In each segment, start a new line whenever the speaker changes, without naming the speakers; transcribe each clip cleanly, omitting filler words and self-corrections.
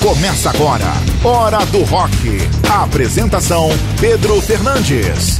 Começa agora, Hora do Rock. A apresentação, Pedro Fernandes.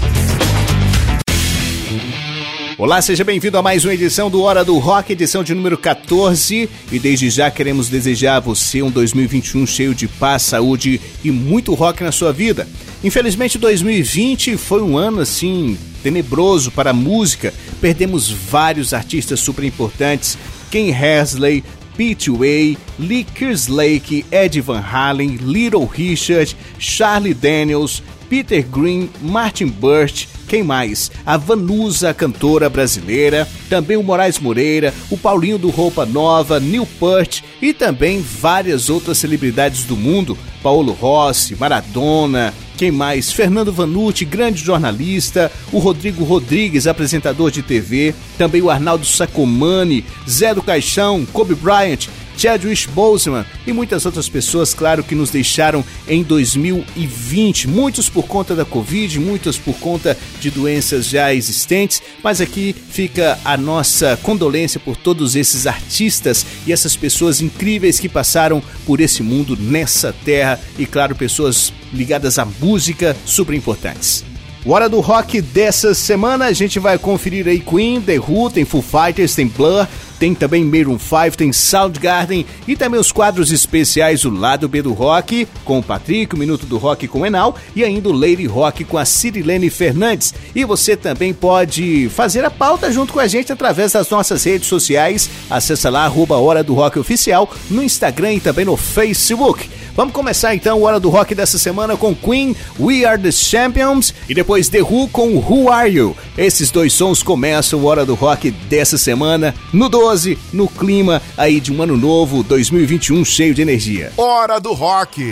Olá, seja bem-vindo a mais uma edição do Hora do Rock, edição de número 14. E desde já queremos desejar a você um 2021 cheio de paz, saúde e muito rock na sua vida. Infelizmente 2020 foi um ano assim tenebroso para a música. Perdemos vários artistas super importantes, Ken Hensley, Pete Way, Lee Kerslake, Eddie Van Halen, Little Richard, Charlie Daniels, Peter Green, Martin Birch, quem mais? A Vanusa, cantora brasileira, também o Moraes Moreira, o Paulinho do Roupa Nova, Neil Peart e também várias outras celebridades do mundo, Paulo Rossi, Maradona, quem mais? Fernando Vanucci, grande jornalista, o Rodrigo Rodrigues, apresentador de TV, também o Arnaldo Sacomani, Zé do Caixão, Kobe Bryant, Chadwick Boseman e muitas outras pessoas, claro, que nos deixaram em 2020, muitos por conta da Covid, muitos por conta de doenças já existentes, mas aqui fica a nossa condolência por todos esses artistas e essas pessoas incríveis que passaram por esse mundo, nessa terra, e claro, pessoas ligadas à música super importantes. O Hora do Rock dessa semana a gente vai conferir aí Queen, The Who, tem Foo Fighters, tem Blur, tem também Maroon 5, tem Soundgarden e também os quadros especiais, o Lado B do Rock com o Patrick, o Minuto do Rock com o Enal e ainda o Lady Rock com a Cirilene Fernandes. E você também pode fazer a pauta junto com a gente através das nossas redes sociais. Acessa lá, @Hora do Rock Oficial, no Instagram e também no Facebook. Vamos começar então o Hora do Rock dessa semana com Queen, We Are The Champions e depois The Who com Who Are You. Esses dois sons começam o Hora do Rock dessa semana no 12, no clima aí de um ano novo, 2021 cheio de energia.
Hora do Rock.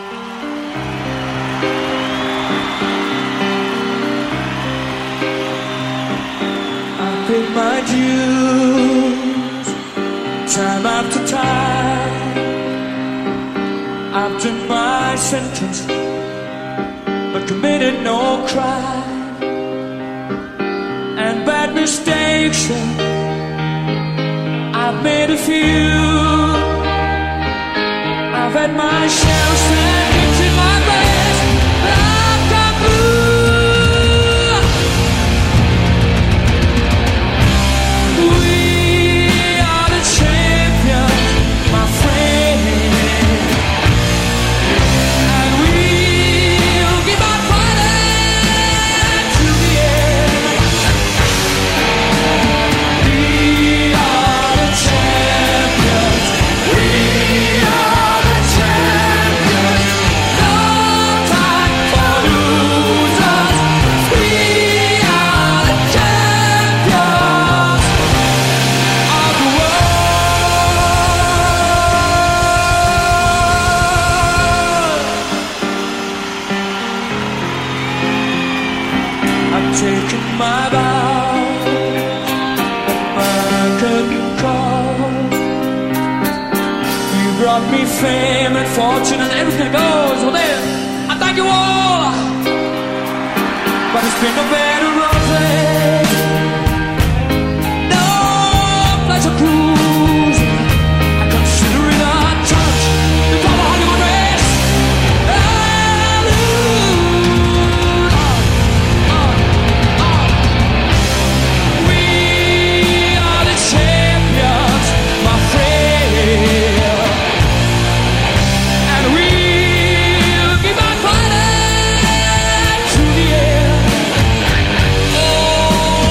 I paid my dues, time after time. I've done my sentence, but committed no crime. And bad mistakes, I've made a few. I've had my share of seconds in my best, but I've got blue. We are the champions, my friend. Taking my vows at my curtain call. You brought me fame and fortune and everything goes. Well then, I thank you all, but it's been a better road. No pleasure cruise. I consider it a touch before the Hollywood race. Oh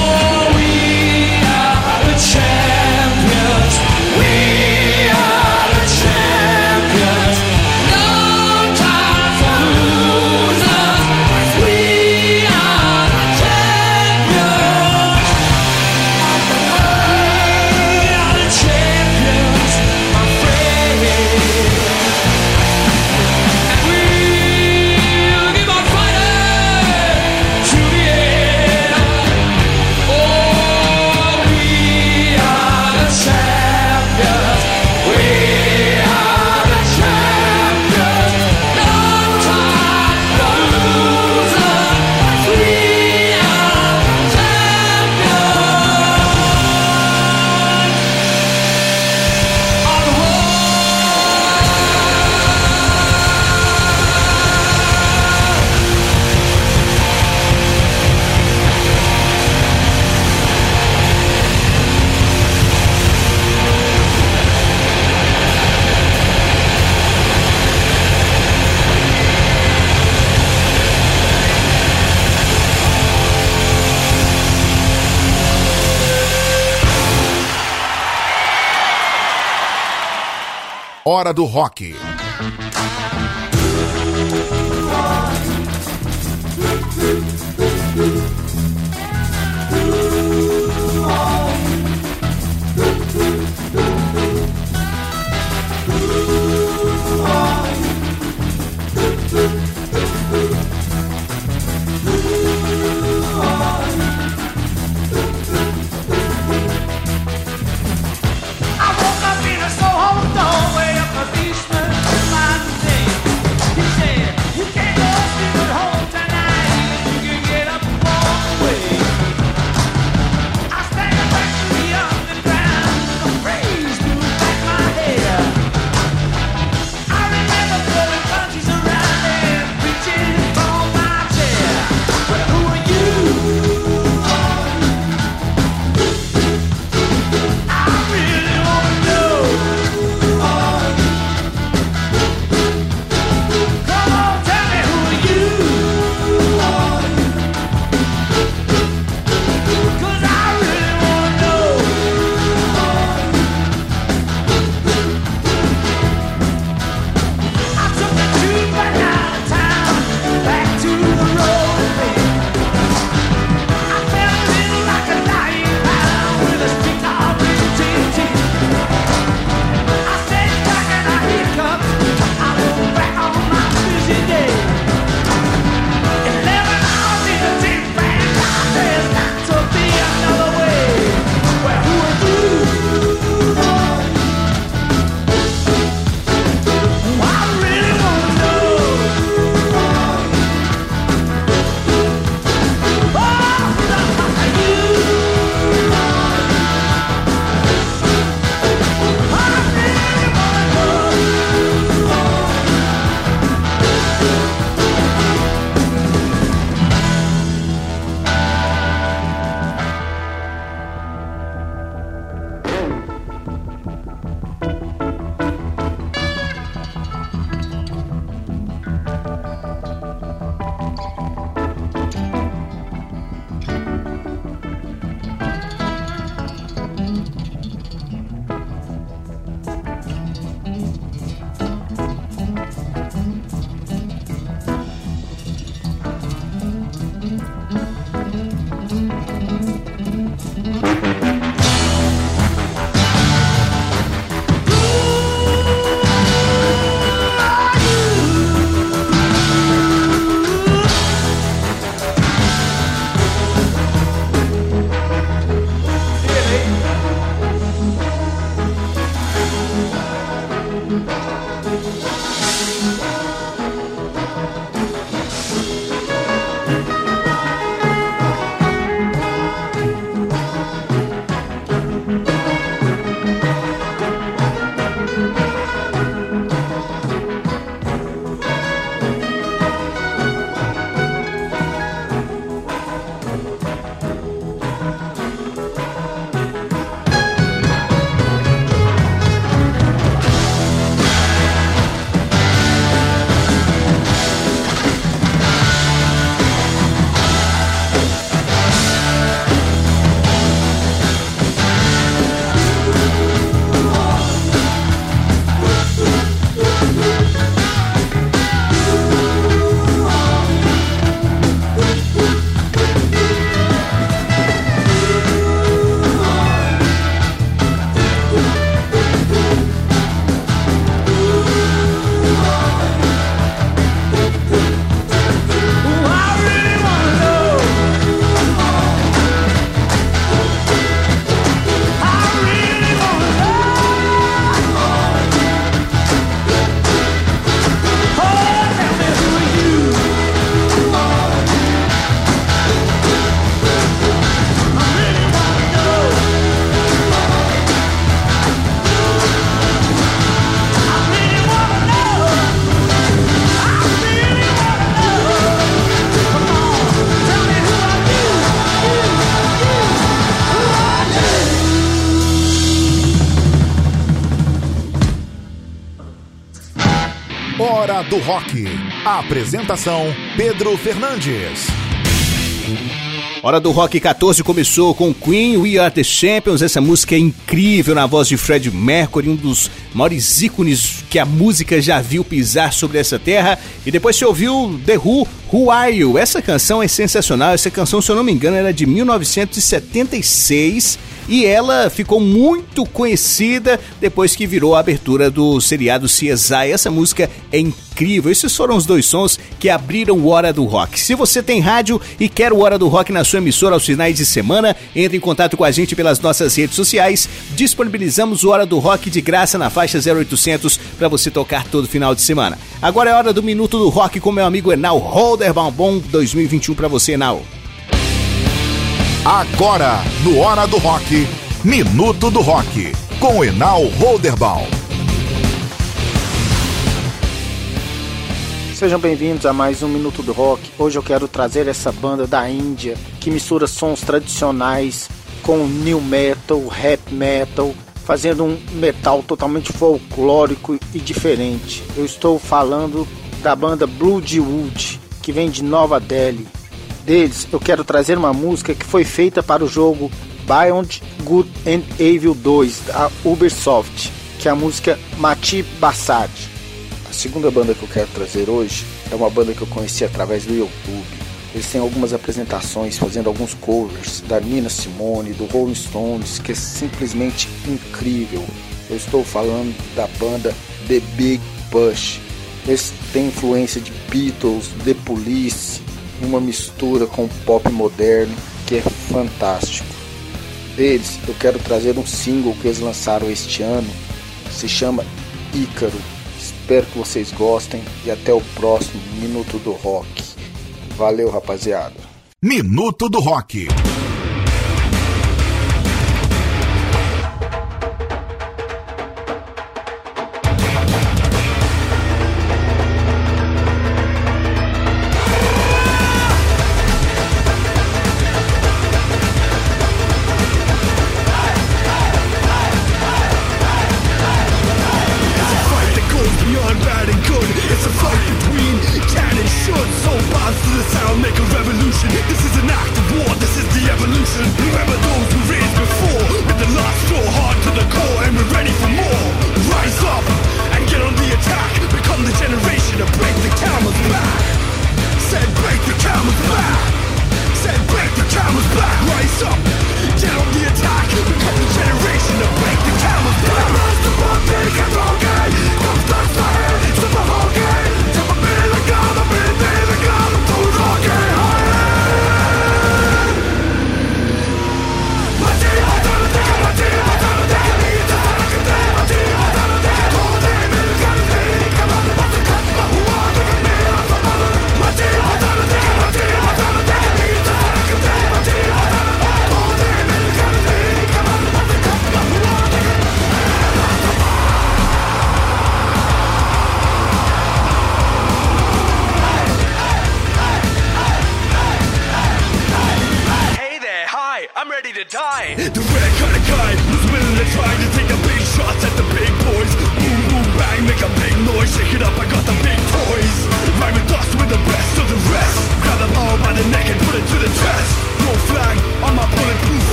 Hora do Rock. Hora do Rock. A apresentação: Pedro Fernandes.
Hora do Rock 14 começou com Queen, We Are The Champions. Essa música é incrível na voz de Freddie Mercury, um dos maiores ícones que a música já viu pisar sobre essa terra. E depois você ouviu The Who Are You? Essa canção é sensacional. Essa canção, se eu não me engano, era de 1976 e ela ficou muito conhecida depois que virou a abertura do seriado CSI. Essa música é incrível. Esses foram os dois sons que abriram o Hora do Rock. Se você tem rádio e quer o Hora do Rock na sua emissora aos finais de semana, entre em contato com a gente pelas nossas redes sociais. Disponibilizamos o Hora do Rock de graça na faixa 0800 para você tocar todo final de semana. Agora é hora do Minuto do Rock com meu amigo Enal Holderbaum. Bom 2021 para você, Enal.
Agora, no Hora do Rock, Minuto do Rock, com Enal Holderbaum.
Sejam bem-vindos a mais um Minuto do Rock. Hoje eu quero trazer essa banda da Índia que mistura sons tradicionais com new metal, rap metal, fazendo um metal totalmente folclórico e diferente. Eu estou falando da banda Bloodwood, que vem de Nova Delhi. Deles, eu quero trazer uma música que foi feita para o jogo Beyond Good and Evil 2 da Ubisoft, que é a música Mati Bassad. A segunda banda que eu quero trazer hoje é uma banda que eu conheci através do YouTube. Eles têm algumas apresentações fazendo alguns covers da Nina Simone, do Rolling Stones, que é simplesmente incrível. Eu estou falando da banda The Big Push. Eles têm influência de Beatles, The Police, uma mistura com pop moderno que é fantástico. Deles, eu quero trazer um single que eles lançaram este ano, se chama Ícaro. Espero que vocês gostem e até o próximo Minuto do Rock. Valeu, rapaziada.
Minuto do Rock.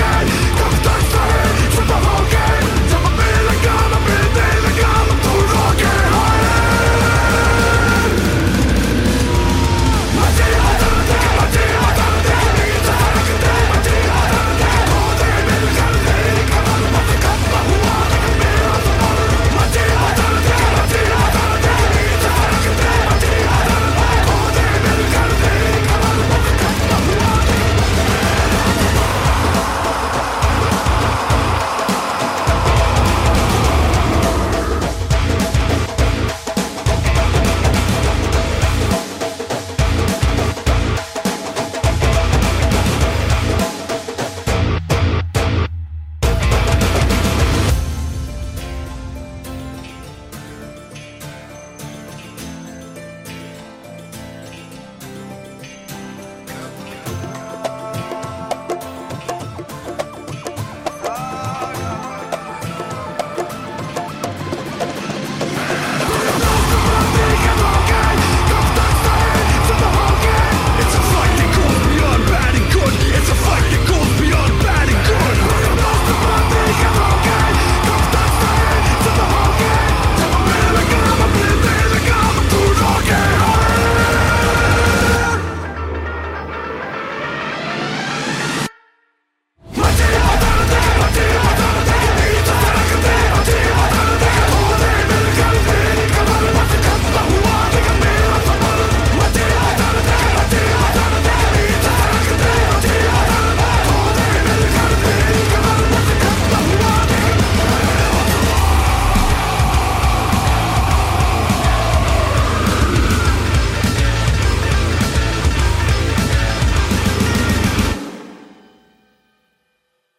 Rock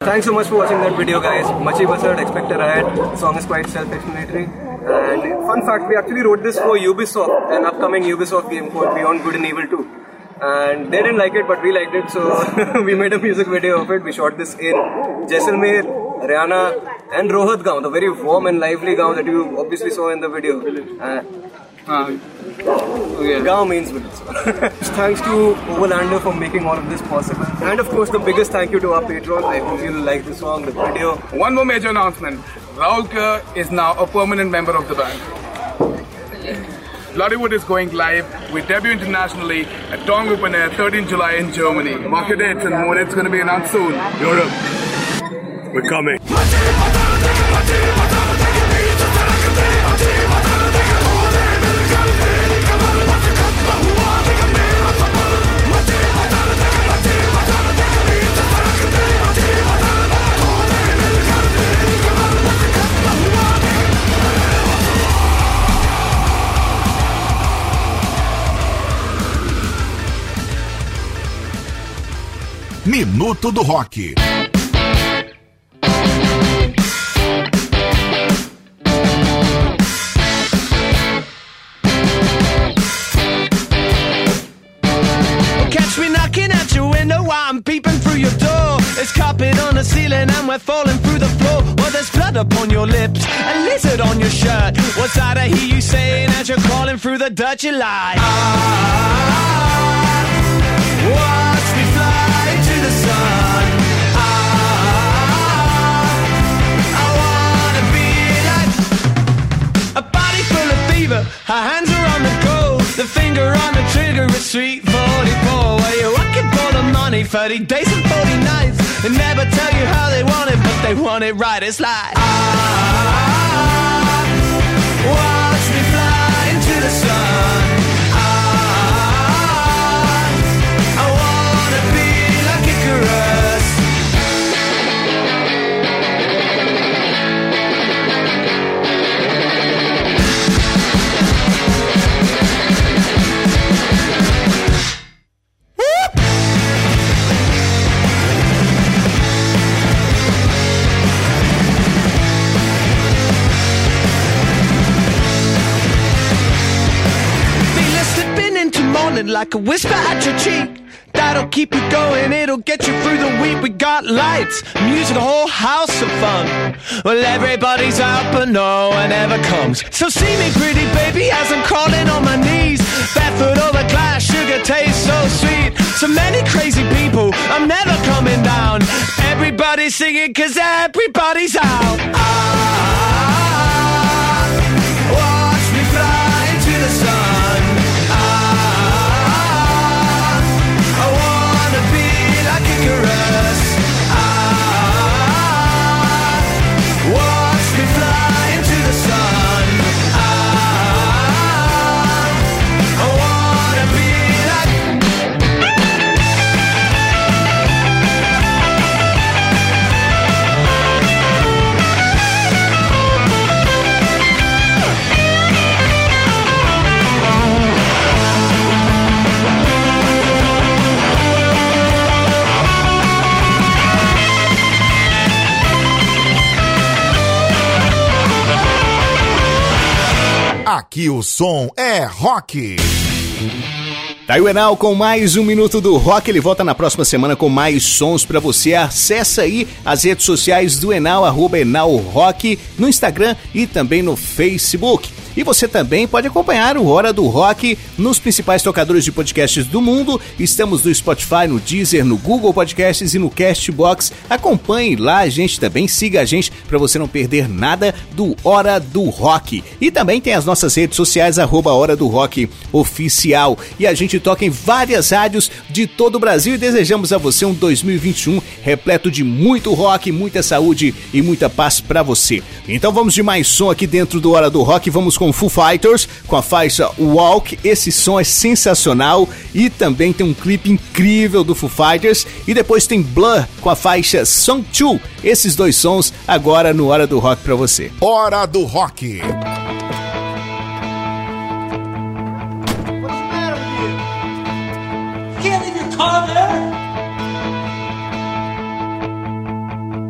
thanks so much for watching that video, guys. Machi Basard, Expect a Riot. The song is quite self-explanatory. And fun fact, we actually wrote this for Ubisoft, an upcoming Ubisoft game called Beyond Good and Evil 2. And they didn't like it, but we liked it, so we made a music video of it. We shot this in Jaisalmer, Haryana, and Rohat Gaon, the very warm and lively Gaon that you obviously saw in the video. Gaon means village. Thanks to Overlander for making all of this possible. And of course, the biggest thank you to our patrons. I hope you'll like the song, the video.
One more major announcement. Rahul Kerr is now a permanent member of the band. Bloodywood is going live. We debut internationally at Tong Open Air, 13 July in Germany. Mark your dates and more dates going to be announced soon. Europe, we're coming.
Minuto do Rock.
Catch me knocking at your window while I'm peeping through your door. There's carpet on the ceiling and we're falling through the floor. Well, there's blood upon your lips, a lizard on your shirt. What's that I hear you saying as you're crawling through the dirt? You lie. Watch me fly to the sun. I wanna be like a body full of fever. Her hands are on the go. The finger on the trigger is sweet 44. Well, you're working for the money, 30 days and 40 nights. They never tell you how they want it, but they want it right. It's like watch me fly into the sun. I wanna be like Icarus. Like a whisper at your cheek. That'll keep you going, it'll get you through the week. We got lights, music, a whole house of fun. Well, everybody's out, but no one ever comes. So see me, pretty baby, as I'm crawling on my knees. Barefoot over glass, sugar tastes so sweet. So many crazy people, I'm never coming down. Everybody's singing, cause everybody's out. Watch me fly into the sun. Watch me fly into the sun. I wanna be like
Aqui o som é rock.
Tá aí o Enal com mais um Minuto do Rock. Ele volta na próxima semana com mais sons pra você. Acessa aí as redes sociais do Enal, @EnalRock, no Instagram e também no Facebook. E você também pode acompanhar o Hora do Rock nos principais tocadores de podcasts do mundo. Estamos no Spotify, no Deezer, no Google Podcasts e no Castbox. Acompanhe lá a gente também, siga a gente para você não perder nada do Hora do Rock. E também tem as nossas redes sociais, @Hora do Rock Oficial. E a gente toca em várias rádios de todo o Brasil e desejamos a você um 2021 repleto de muito rock, muita saúde e muita paz para você. Então vamos de mais som aqui dentro do Hora do Rock. Vamos com Foo Fighters, com a faixa Walk. Esse som é sensacional e também tem um clipe incrível do Foo Fighters. E depois tem Blur com a faixa Song 2. Esses dois sons agora no Hora do Rock pra você.
Hora do Rock.
Can't leave your car there.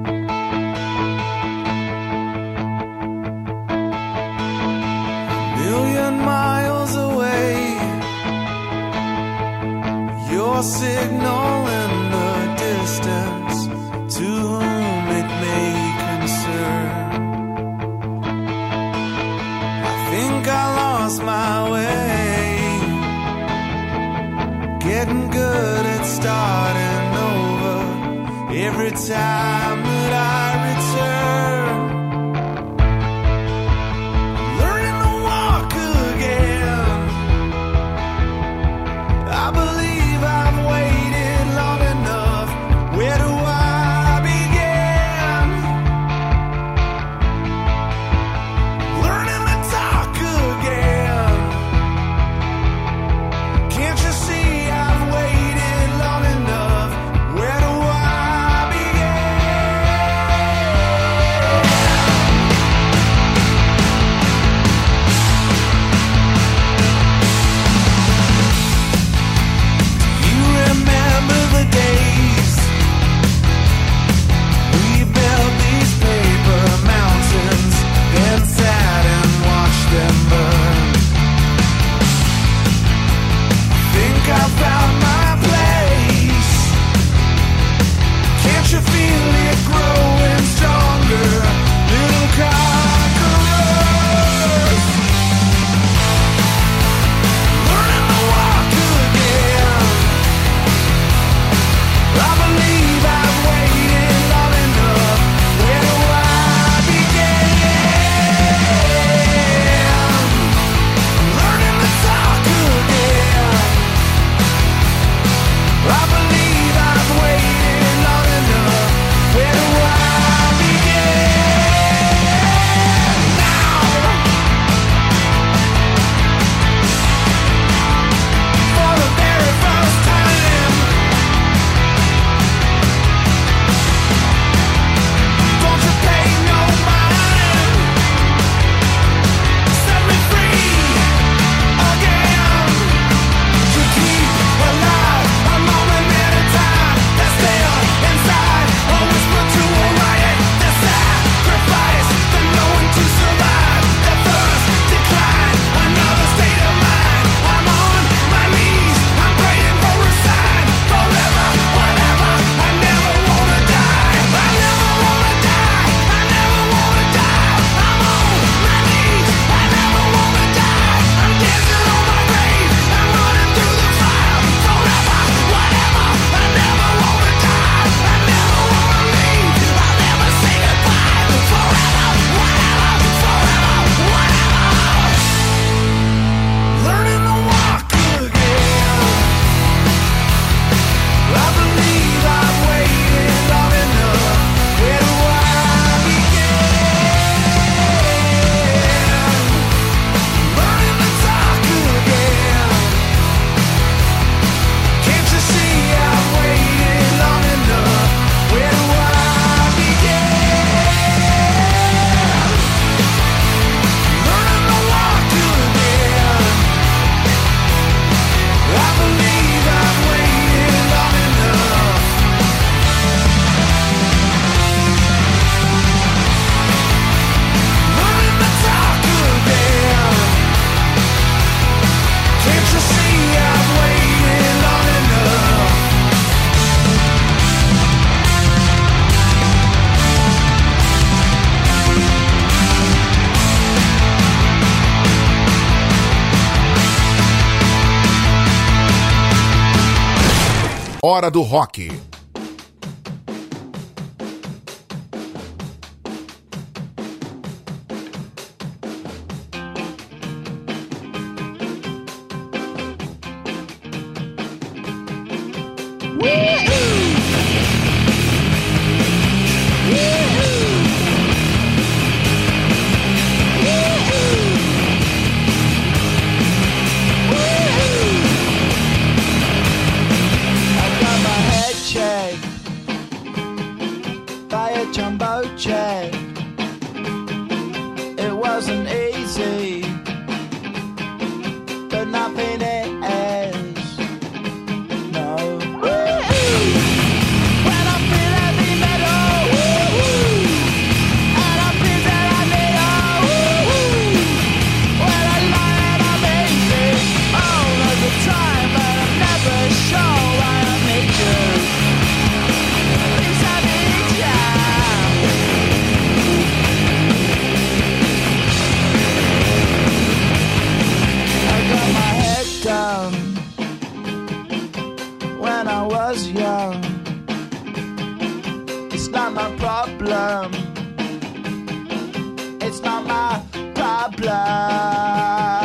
your signal in the distance, to whom it may concern. I think I lost my way, getting good at starting over every time that I return. Learning to walk again, I believe I've waited long enough. Where do I begin? Learning to talk again. Can't you see I've waited long enough? Where do I
Hora do Rock.
show.
was young. It's not my problem. It's not my problem.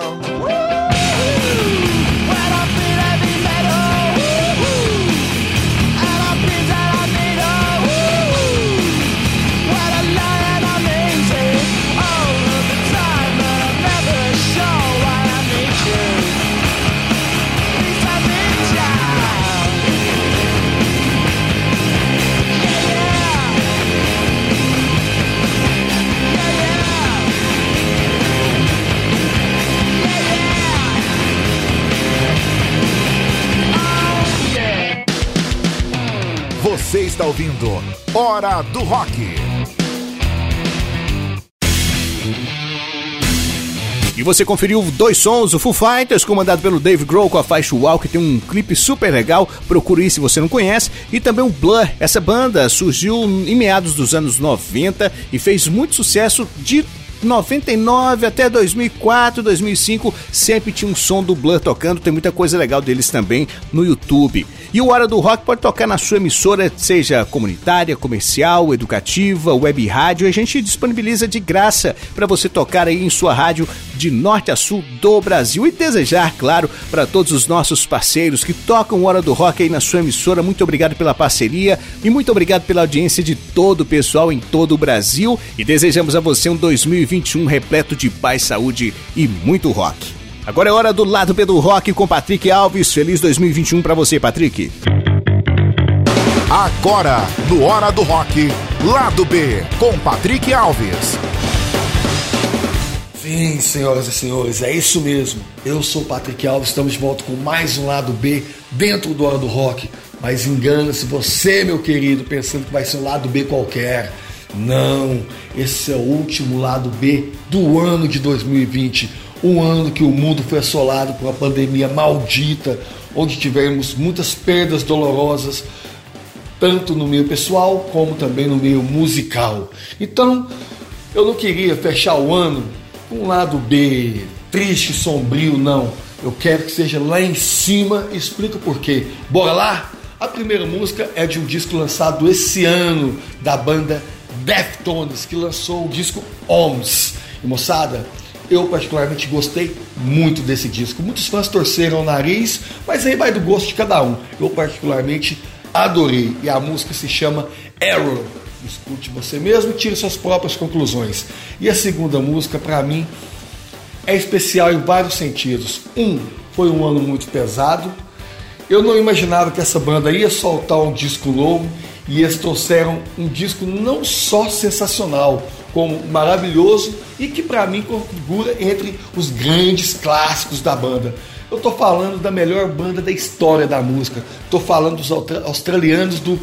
Você está ouvindo Hora do Rock.
E você conferiu dois sons, o Foo Fighters, comandado pelo Dave Grohl com a faixa Walk, que tem um clipe super legal, procure se você não conhece, e também o Blur. Essa banda surgiu em meados dos anos 90 e fez muito sucesso de 99 até 2004, 2005, sempre tinha um som do Blur tocando, tem muita coisa legal deles também no YouTube. E o Hora do Rock pode tocar na sua emissora, seja comunitária, comercial, educativa, web rádio, e a gente disponibiliza de graça para você tocar aí em sua rádio de norte a sul do Brasil. E desejar, claro, para todos os nossos parceiros que tocam o Hora do Rock aí na sua emissora, muito obrigado pela parceria e muito obrigado pela audiência de todo o pessoal em todo o Brasil, e desejamos a você um 2021 repleto de paz, saúde e muito rock. Agora é hora do Lado B do Rock com Patrick Alves. Feliz 2021 pra você, Patrick.
Agora, no Hora do Rock, Lado B, com Patrick Alves.
Sim, senhoras e senhores, é isso mesmo. Eu sou Patrick Alves, estamos de volta com mais um Lado B dentro do Hora do Rock. Mas engana-se você, meu querido, pensando que vai ser um Lado B qualquer. Não, esse é o último Lado B do ano de 2020. Um ano que o mundo foi assolado por uma pandemia maldita, onde tivemos muitas perdas dolorosas, tanto no meio pessoal como também no meio musical. Então, eu não queria fechar o ano com um lado B triste, sombrio, não. Eu quero que seja lá em cima, explico por quê. Bora lá? A primeira música é de um disco lançado esse ano, da banda Deftones, que lançou o disco Ohms. E moçada, eu particularmente gostei muito desse disco. Muitos fãs torceram o nariz, mas aí vai do gosto de cada um. Eu particularmente adorei. E a música se chama Error. Escute você mesmo e tire suas próprias conclusões. E a segunda música, para mim, é especial em vários sentidos. Foi um ano muito pesado. Eu não imaginava que essa banda ia soltar um disco novo, e eles trouxeram um disco não só sensacional, como maravilhoso, e que para mim configura entre os grandes clássicos da banda. Eu estou falando da melhor banda da história da música. Estou falando dos australianos do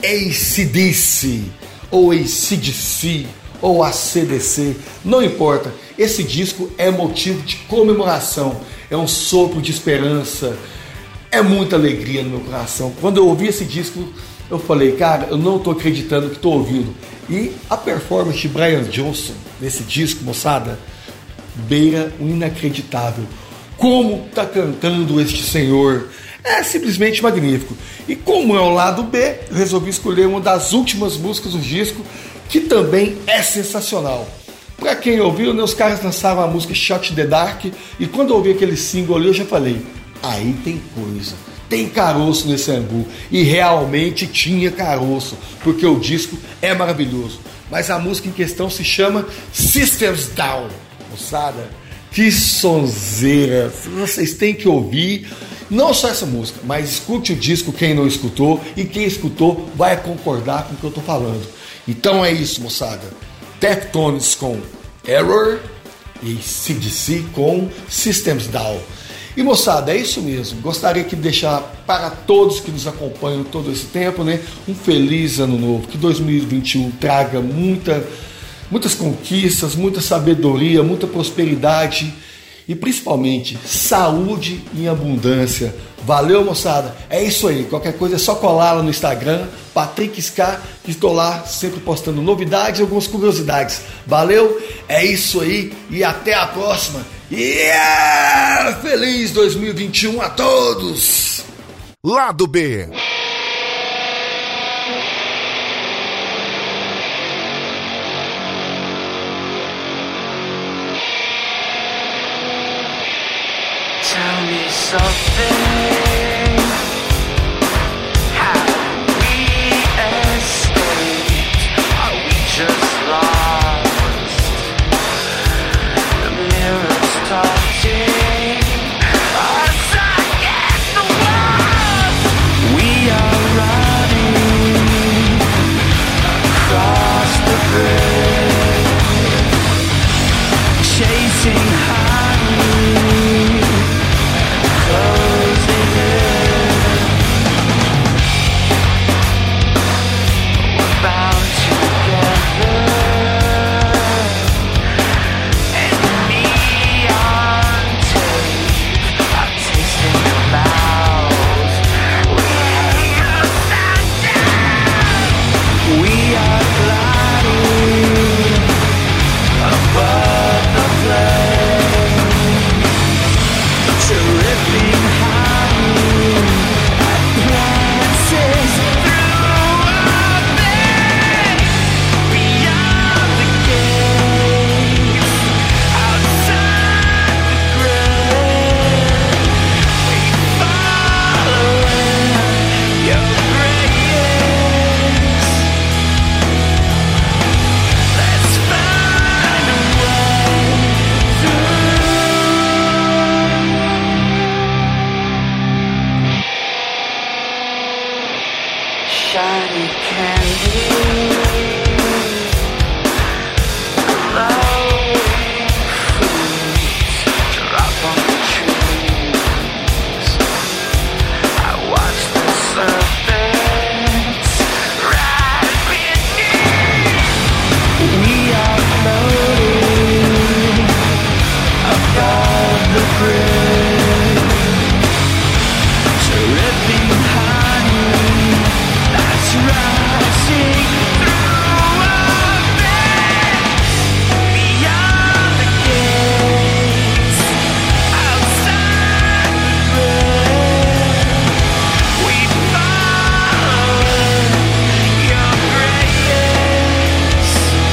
AC/DC, ou AC/DC, ou AC/DC, não importa. Esse disco é motivo de comemoração, é um sopro de esperança, é muita alegria no meu coração. Quando eu ouvi esse disco, eu falei, cara, eu não estou acreditando que estou ouvindo. E a performance de Brian Johnson nesse disco, moçada, beira o inacreditável. Como está cantando este senhor? É simplesmente magnífico. E como é o lado B, eu resolvi escolher uma das últimas músicas do disco, que também é sensacional. Para quem ouviu, né, os caras lançaram a música Shot in the Dark, e quando eu ouvi aquele single ali, eu já falei, aí tem coisa. Tem caroço nesse angu, e realmente tinha caroço, porque o disco é maravilhoso. Mas a música em questão se chama Systems Down. Moçada, que sonzeira! Vocês têm que ouvir, não só essa música, mas escute o disco quem não escutou, e quem escutou vai concordar com o que eu estou falando. Então é isso, moçada. Deftones com Error e AC/DC com Systems Down. E moçada, é isso mesmo. Gostaria de deixar para todos que nos acompanham todo esse tempo, né, um feliz ano novo. Que 2021 traga muitas conquistas, muita sabedoria, muita prosperidade e principalmente saúde em abundância. Valeu, moçada? É isso aí. Qualquer coisa é só colar lá no Instagram, Patrick Ska, que estou lá sempre postando novidades e algumas curiosidades. Valeu? É isso aí e até a próxima. Feliz 2021 a todos!
Lado B.
something. Have we escaped? Are we just lost? The mirror's talking us against the wall. We are running across the bridge, chasing honey, closing in. We're bound together and neon tape are tasting your mouth. We hate upside down. We are gliding above the flames, dripping honey that dances through our veins. Beyond the gates, outside the grave, we follow your grace. Let's find a way through. Shiny candy, glowing fruits drop on the trees. I watch the serpents rise beneath. We are floating above the bridge, dripping honey that's rising through our veins. Beyond the gates, outside the grave, we follow your grace.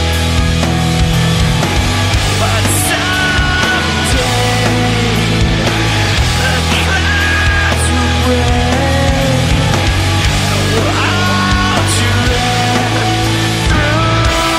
But someday the clouds will break. We'll all drift through.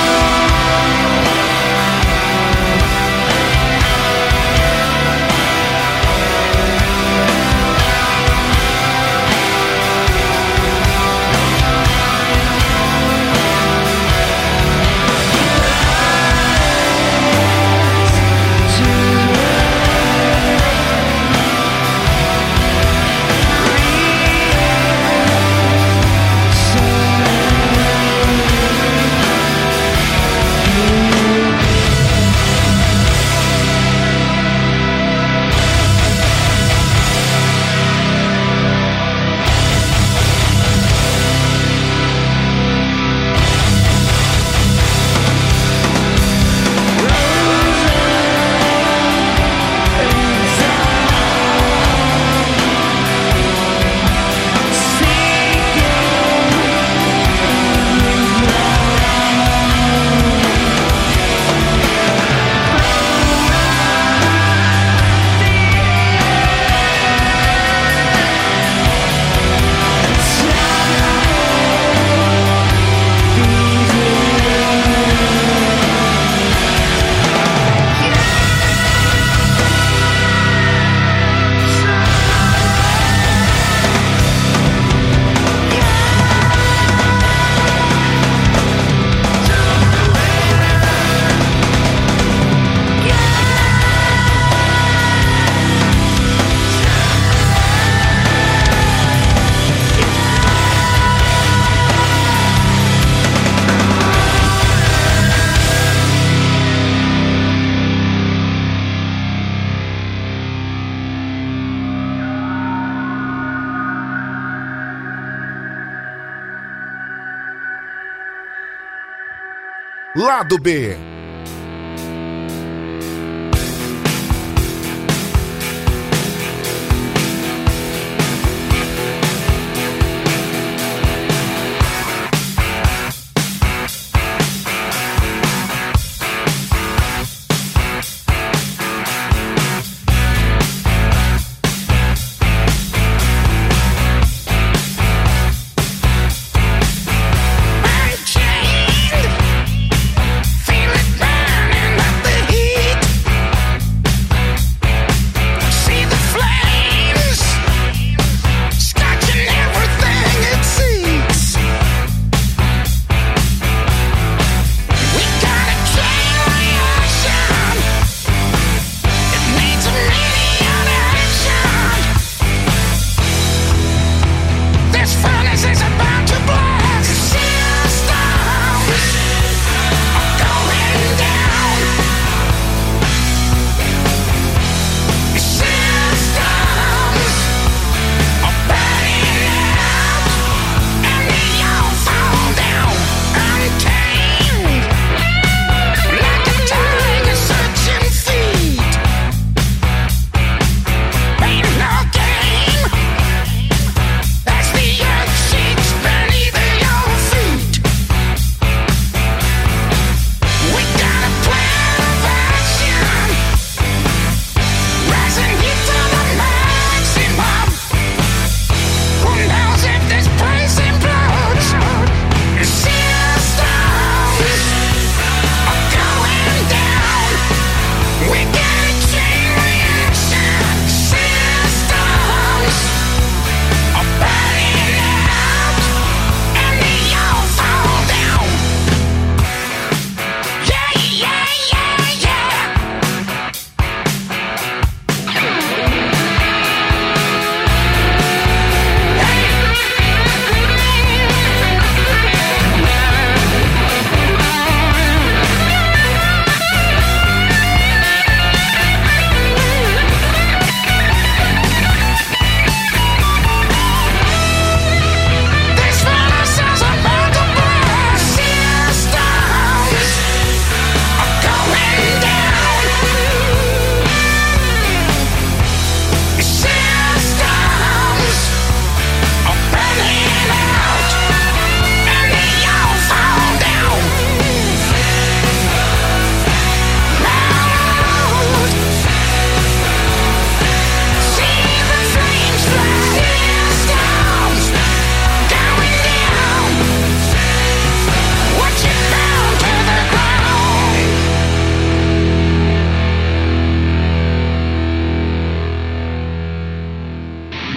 Lado B.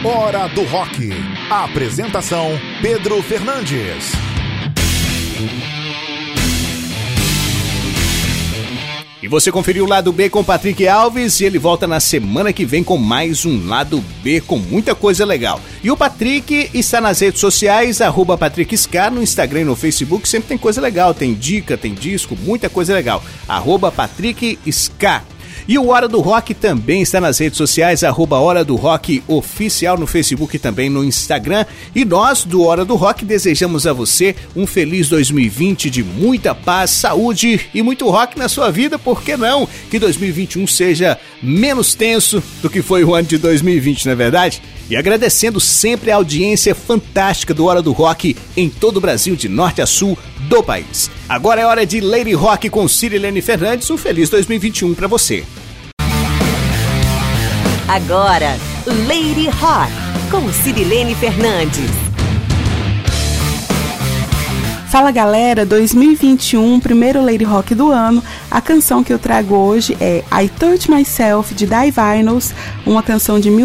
Hora do Rock. Apresentação Pedro Fernandes.
E você conferiu o Lado B com Patrick Alves e ele volta na semana que vem com mais um Lado B com muita coisa legal. E o Patrick está nas redes sociais, @PatrickSK, no Instagram e no Facebook, sempre tem coisa legal, tem dica, tem disco, muita coisa legal. @PatrickSK. E o Hora do Rock também está nas redes sociais, @Hora do Rock Oficial no Facebook e também no Instagram. E nós, do Hora do Rock, desejamos a você um feliz 2020 de muita paz, saúde e muito rock na sua vida, por que não? Que 2021 seja menos tenso do que foi o ano de 2020, não é verdade? E agradecendo sempre a audiência fantástica do Hora do Rock em todo o Brasil, de norte a sul do país. Agora é hora de Lady Rock com Cirilene Fernandes. Um feliz 2021 para você.
Agora, Lady Rock com Cirilene Fernandes.
Fala galera, 2021, primeiro Lady Rock do ano. A canção que eu trago hoje é I Touch Myself, de Die Vinyls, uma canção de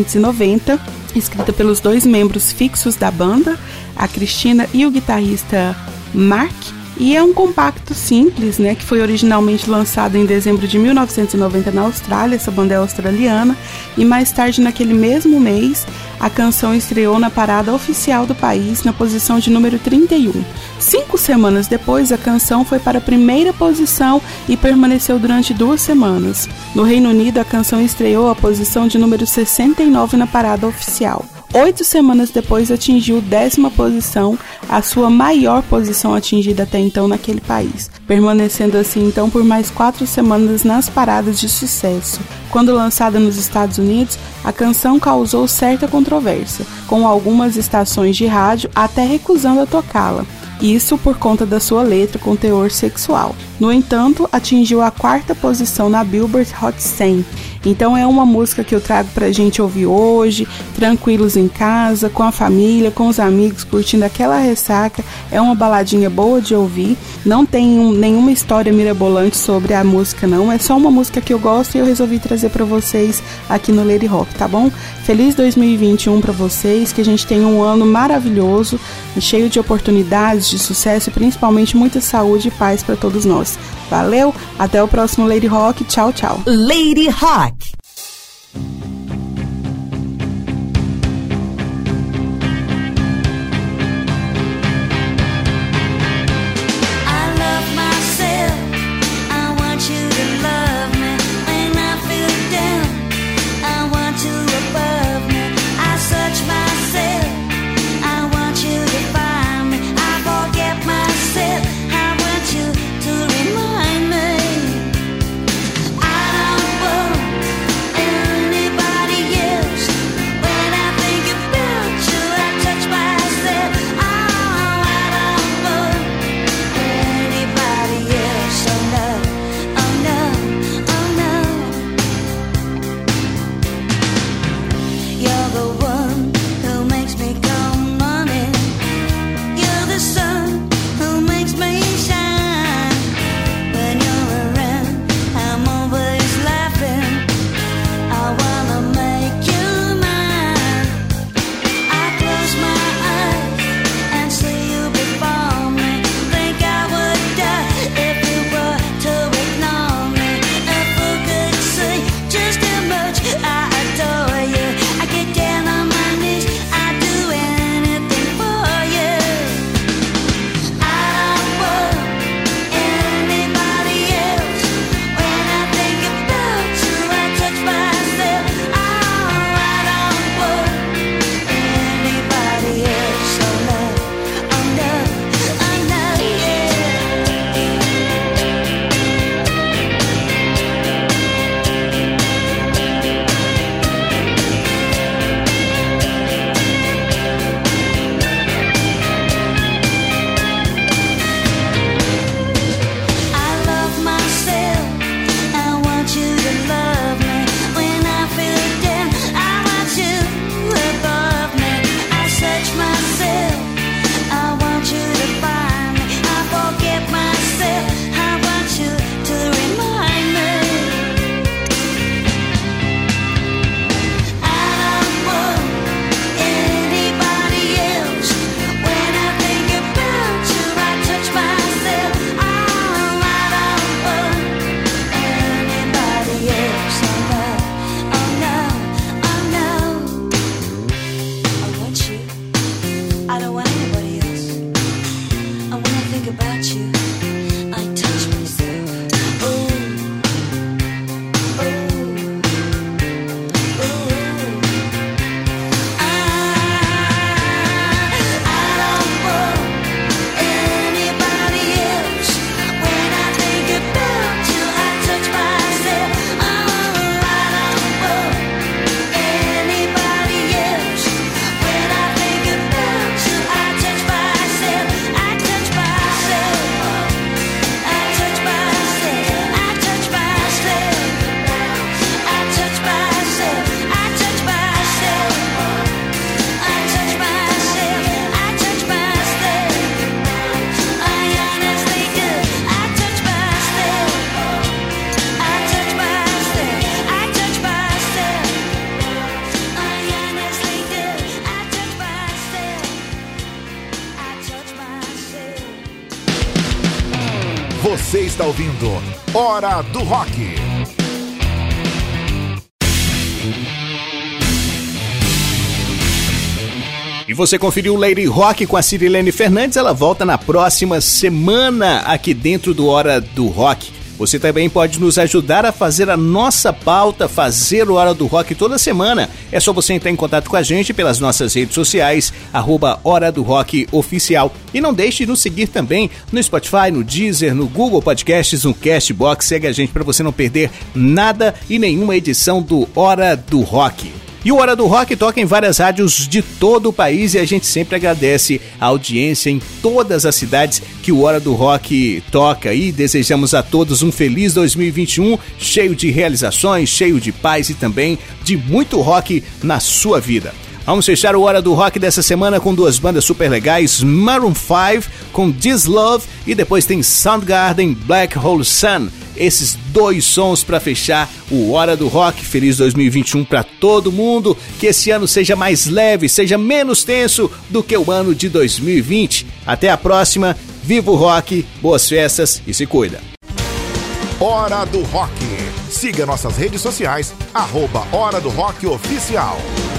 1990, escrita pelos dois membros fixos da banda, a Cristina e o guitarrista Mark. E é um compacto simples, né, que foi originalmente lançado em dezembro de 1990 na Austrália, essa banda é australiana, e mais tarde naquele mesmo mês, a canção estreou na parada oficial do país, na posição de número 31. 5 semanas depois, a canção foi para a primeira posição e permaneceu durante 2 semanas. No Reino Unido, a canção estreou a posição de número 69 na parada oficial. 8 semanas depois atingiu 10ª posição, a sua maior posição atingida até então naquele país, permanecendo assim então por mais 4 semanas nas paradas de sucesso. Quando lançada nos Estados Unidos, a canção causou certa controvérsia, com algumas estações de rádio até recusando a tocá-la. Isso por conta da sua letra com teor sexual. No entanto, atingiu a 4ª posição na Billboard Hot 100. Então é uma música que eu trago pra gente ouvir hoje, tranquilos em casa, com a família, com os amigos, curtindo aquela ressaca. É uma baladinha boa de ouvir, não tem nenhuma história mirabolante sobre a música não, é só uma música que eu gosto e eu resolvi trazer pra vocês aqui no Lady Rock, tá bom? Feliz 2021 pra vocês, que a gente tenha um ano maravilhoso, cheio de oportunidades, de sucesso e principalmente muita saúde e paz pra todos nós. Valeu, até o próximo Lady Rock, tchau, tchau.
Lady Rock.
I don't
Você está ouvindo Hora do Rock.
E você conferiu o Lady Rock com a Cirilene Fernandes. Ela volta na próxima semana aqui dentro do Hora do Rock. Você também pode nos ajudar a fazer a nossa pauta, fazer o Hora do Rock toda semana. É só você entrar em contato com a gente pelas nossas redes sociais, @Hora do Rock Oficial. E não deixe de nos seguir também no Spotify, no Deezer, no Google Podcasts, no Castbox. Segue a gente para você não perder nada e nenhuma edição do Hora do Rock. E o Hora do Rock toca em várias rádios de todo o país e a gente sempre agradece a audiência em todas as cidades que o Hora do Rock toca. E desejamos a todos um feliz 2021, cheio de realizações, cheio de paz e também de muito rock na sua vida. Vamos fechar o Hora do Rock dessa semana com duas bandas super legais, Maroon 5 com This Love e depois tem Soundgarden, Black Hole Sun. Esses dois sons para fechar o Hora do Rock. Feliz 2021 para todo mundo. Que esse ano seja mais leve, seja menos tenso do que o ano de 2020. Até a próxima. Viva o rock, boas festas e se cuida.
Hora do Rock. Siga nossas redes sociais, @Hora do Rock Oficial.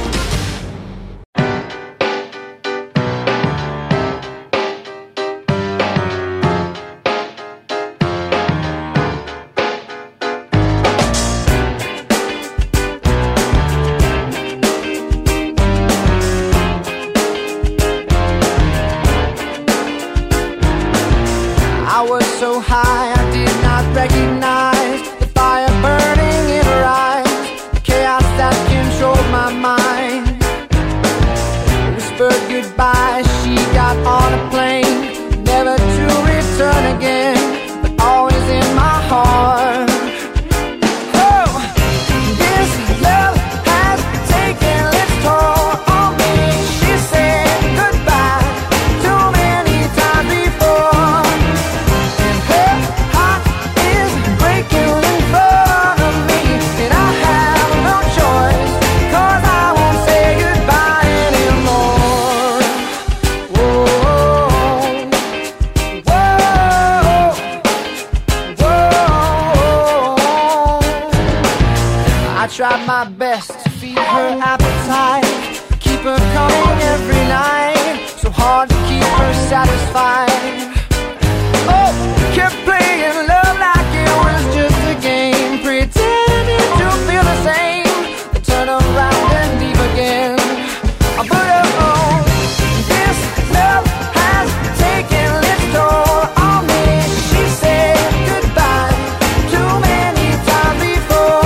Tried my best to feed her appetite, keep her coming every night, so hard to keep her satisfied. Oh, kept playing love like it was just a game, pretending to feel the same, then turn around and leave again. But oh, this love has taken its toll on me. She said goodbye too many times before.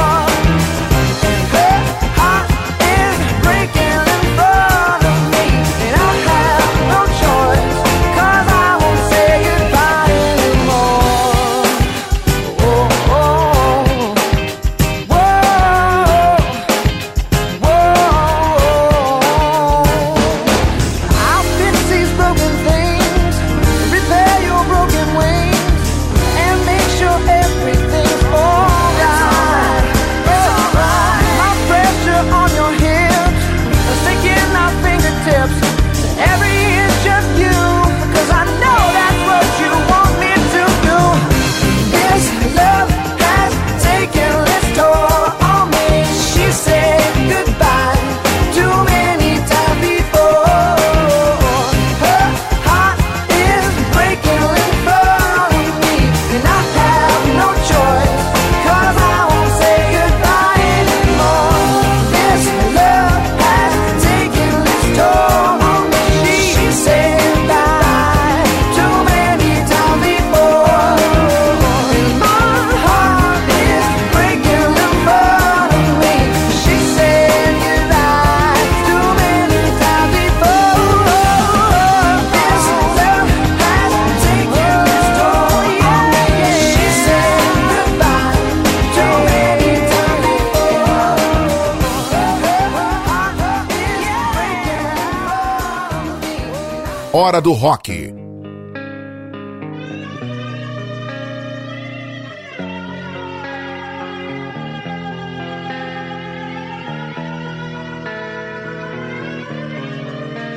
Hora do Rock.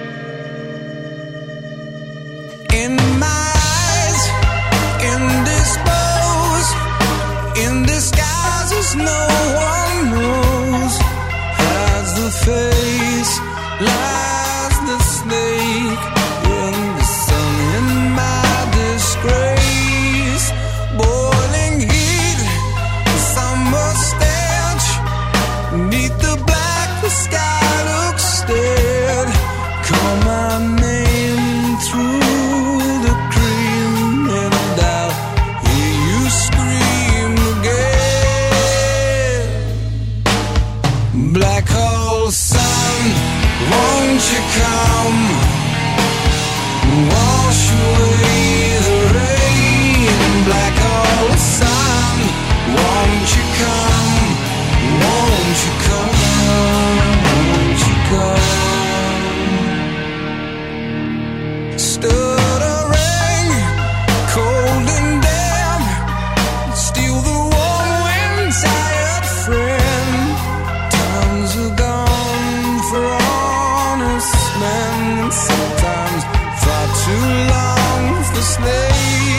In my eyes, in this place lies the snake in the sun in my disgrace. Boiling heat, summer stench, neath the black the sky looks dead. Call my name through the cream and I'll hear you scream again. Black hole sun, won't you come? Wash away the rain. Black hole sun, won't you come? Won't you come? Won't you come? Stuttering, cold and damp, steal the warm wind, tired friend. Times are gone for honest men, sometimes far too long for slaves.